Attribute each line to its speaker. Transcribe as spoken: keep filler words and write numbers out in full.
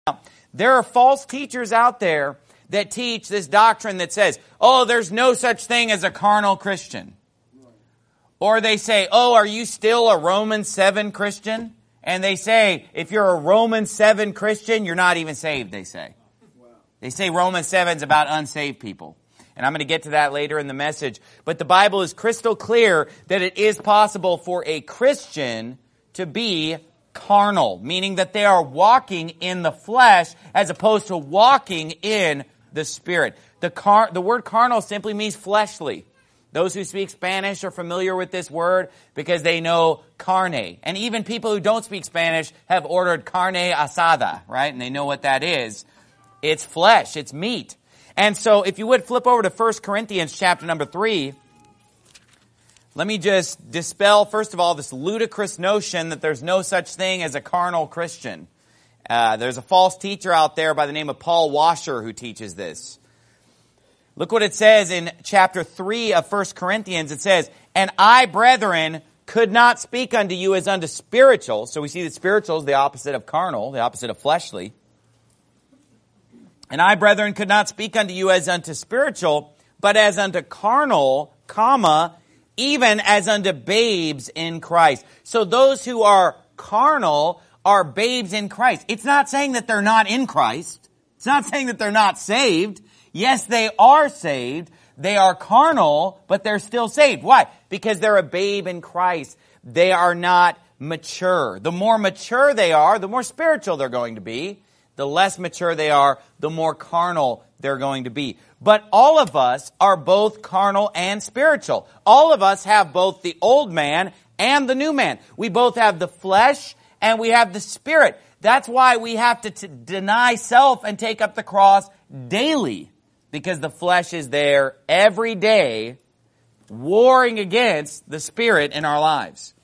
Speaker 1: There are false teachers out there that teach this doctrine that says, oh, there's no such thing as a carnal Christian. Or they say, oh, are you still a Romans seven Christian? And they say, if you're a Romans seven Christian, you're not even saved, they say. They say Romans seven is about unsaved people. And I'm going to get to that later in the message. But the Bible is crystal clear that it is possible for a Christian to be carnal, meaning that they are walking in the flesh as opposed to walking in the Spirit. The car, the word carnal simply means fleshly. Those who speak Spanish are familiar with this word because they know carne. And even people who don't speak Spanish have ordered carne asada, right? And they know what that is. It's flesh. It's meat. And so if you would flip over to First Corinthians chapter number three, let me just dispel, first of all, this ludicrous notion that there's no such thing as a carnal Christian. Uh, there's a false teacher out there by the name of Paul Washer who teaches this. Look what it says in chapter three of First Corinthians. It says, and I, brethren, could not speak unto you as unto spiritual. So we see that spiritual is the opposite of carnal, the opposite of fleshly. And I, brethren, could not speak unto you as unto spiritual, but as unto carnal, comma, even as unto babes in Christ. So those who are carnal are babes in Christ. It's not saying that they're not in Christ. It's not saying that they're not saved. Yes, they are saved. They are carnal, but they're still saved. Why? Because they're a babe in Christ. They are not mature. The more mature they are, the more spiritual they're going to be. The less mature they are, the more carnal they're going to be. But all of us are both carnal and spiritual. All of us have both the old man and the new man. We both have the flesh and we have the spirit. That's why we have to t- deny self and take up the cross daily. Because the flesh is there every day warring against the spirit in our lives.